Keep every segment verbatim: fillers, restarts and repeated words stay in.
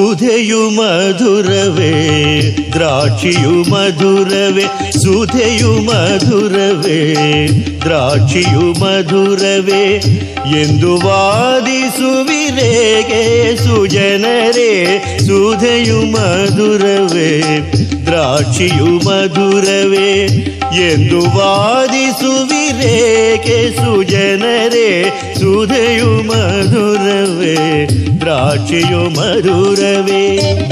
ಸುಧೆಯು ಮಧುರವೇ ದ್ರಾಕ್ಷಿಯು ಮಧುರವೇ ಸುಧೆಯು ಮಧುರವೇ ದ್ರಾಕ್ಷಿಯು ಮಧುರವೇ ಎಂದು ವಾದಿಸುವಿರೇಗೆ ಸುಜನರೇ. ಸುಧೆಯು ಮಧುರವೇ ದ್ರಾಕ್ಷಿಯು ಮಧುರವೇ ಎಂದು ವಾದಿಸುವಿರೇಗೆ ಸುಜನರೇ. ಸುಧೆಯು ಮಧುರವೇ ದ್ರಾಕ್ಷಿಯು ಮಧುರವೇ.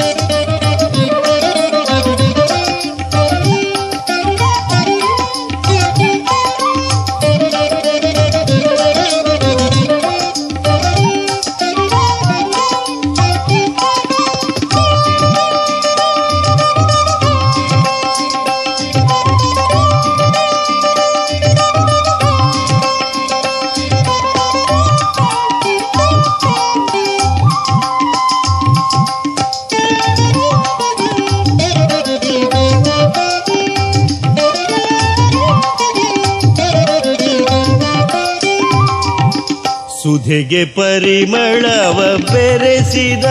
ಸುಧೆಗೆ ಪರಿಮಳವ ಬೆರೆಸಿದ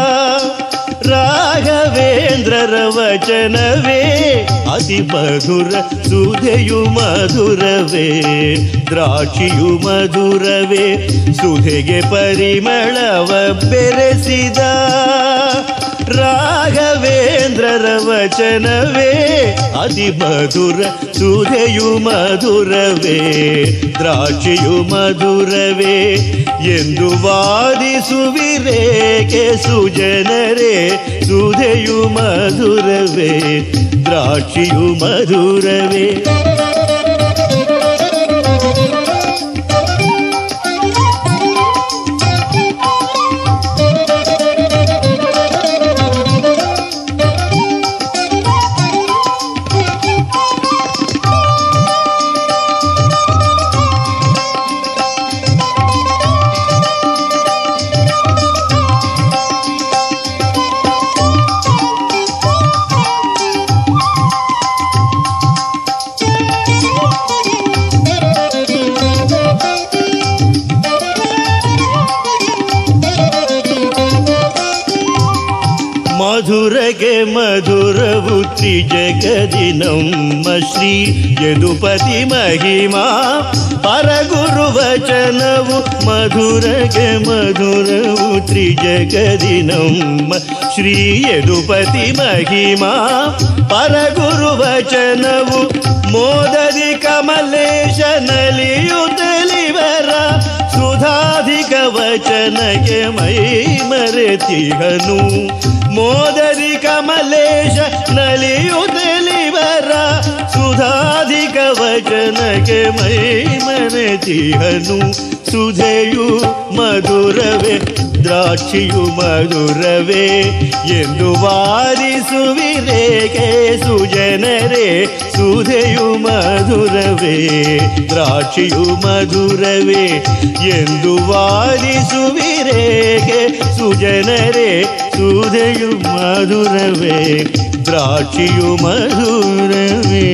ರಾಘವೇಂದ್ರರ ವಚನವೇ ಅತಿ ಮಧುರ. ಸುಧೆಯು ಮಧುರವೇ ದ್ರಾಕ್ಷಿಯು ಮಧುರವೇ ಸುಧೆಗೆ ಪರಿಮಳವ ಬೆರೆಸಿದ ರಾಘವೇಂದ್ರರ ವಚನವೇ ಅತಿ ಮಧುರ. ಸುಧೆಯು ಮಧುರವೇ ದ್ರಾಕ್ಷಿಯು ಮಧುರವೇ ಎಂದು ವಾದಿಸುವಿರೇಕೆ ಸುಜನರೇ. ಸುಧೆಯು ಮಧುರವೇ ದ್ರಾಕ್ಷಿಯು ಮಧುರವೇ. ಮಧುರಗೆ ಮಧುರವು ತ್ರಿಜಗದಿ ನಮ್ಮ ಶ್ರೀ ಯದುಪತಿ ಮಹಿಮಾ ಪರಗುರು ವಚನವು. ಮಧುರಗೆ ಮಧುರವು ತ್ರಿಜಗದಿ ನಮ್ಮ ಶ್ರೀ ಯದುಪತಿ ಮಹಿಮಾ ಪರಗುರು ವಚನವು. ಮೋದದಿ ಕಮಲೇಶ ನಲಿಯುತ್ತಲಿವರ ಸುಧಾಧಿಕ ವಚನಕ್ಕೆ ಮೈ ಮರೆತಿಹನು. ಮೋದದಿ ಕಮಲೇಶ ನಲಿಯುತ್ತಲಿವರ ಸುಧಾಧಿಕ ವಚನಕ್ಕೆ ಮೈ ಮರೆತಿಹನು. ಸುಧೆಯು ಮಧುರವೇ ದ್ರಾಕ್ಷಿಯು ಮಧುರವೇ ಎಂದು ವಾದಿಸುವಿರೇಕೆ ಸುಜನರೇ. ಸುಧೆಯು ಮಧುರವೇ ದ್ರಾಕ್ಷಿಯು ಮಧುರವೇ ಎಂದು ವಾದಿಸುವಿರೇಕೆ ಸುಜನರೇ. ಸುಧೆಯು ಮಧುರವೇ ದ್ರಾಕ್ಷಿಯು ಮಧುರವೇ.